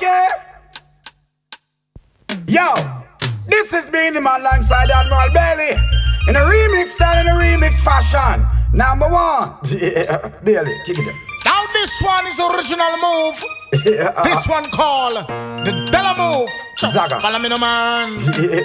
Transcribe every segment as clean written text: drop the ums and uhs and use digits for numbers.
Okay. Yo, this is Beenie Man alongside Admiral Bailey in a remix style, in a remix fashion. Number one. Yeah, Bailey, kick it up. Now this one is the original move. This one called the Della Move. Zaga. Follow me no man.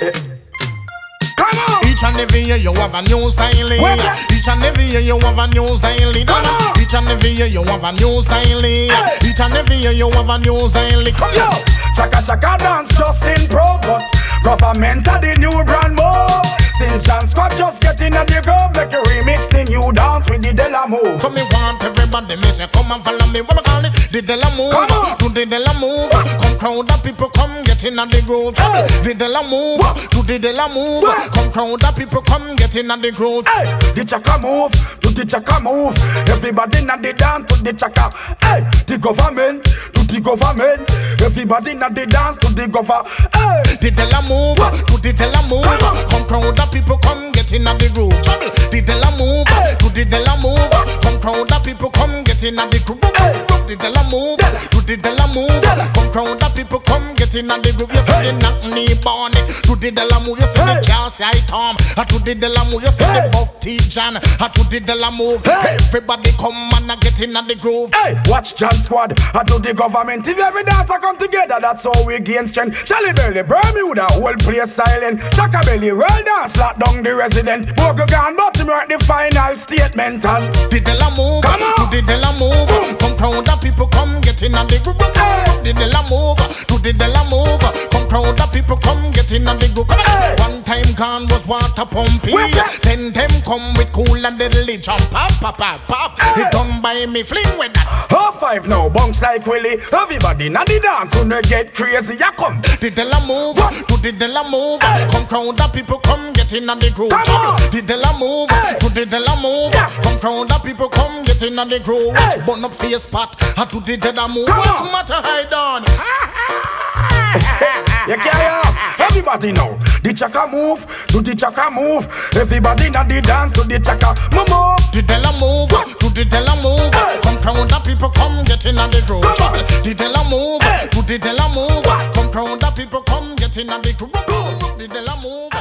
Come on. Each and every year you have a new styling. Each and every year you have a new styling. Each and every year you have a new styling. Each and every year you have a new styling. Yo, chaka chaka dance just in pro, but government are the new brand move. Since John Squad just get in at the groove, make you remix the new dance with the Della Move. So me want everybody, me say come and follow me. What I call it? The Della Move. Do the Della Move. Come crowd of people, come get in at the groove. The Della Move. Do the Della Move. Come crowd of people, come get in at the groove. Hey, the chaka move, do the chaka move. Everybody in the dance to the chaka. Hey, the government, do the government. Everybody in the dance to the government. Hey, the Della Move. Do the Della Move. Come crowd of people, come get in at the groove. The Della Move. Do the Della Move. Come crowd of people, come get in at the groove. The Della Move. Do the Della Move. Come crowd of people, come get in at the groove. You see the knock knee bonnet. Do the Della Move. You see the Cassie I Tom. I do the Della Move. You see the Buff T John. I do the Della Move. Everybody come and get in at the groove. Hey, watch John Squad. I do the government. If every dancer come together, that's how we gain strength. Charlie Belly, Bermuda, whole place silent. Chaka Belly, roll down, slap down the resident. Bogo gone, but him write the final statement. And the Della Move. Come on. Do the Della Move. Come crowd of people, come get in at the groove. The Della Move. Do the Della Move. Come crowd of people, come get in at the groove. One time gone was water pumpy. Then them come with cool and deadly jump. Pop, pop, pop, pop. It done by me fling with that. Half five now, bunks like Willie. Everybody now the dance when they get crazy. Ya come. The Della Move. Do the Della Move. Come crowd of people, come get in at the groove. The Della Move. Do the Della Move. Come crowd of people, come get in at the groove. Burn up face pot. I do the Della Move. What's the matter, hide on? You carry off. Everybody know the chaka move, do the chaka move. Everybody now the dance to the chaka move. The Della Move, do the Della Move. Come crowd of people, come get in at the groove. The Della Move, do the Della Move. Come crowd of people, come get in at the groove. The Della Move.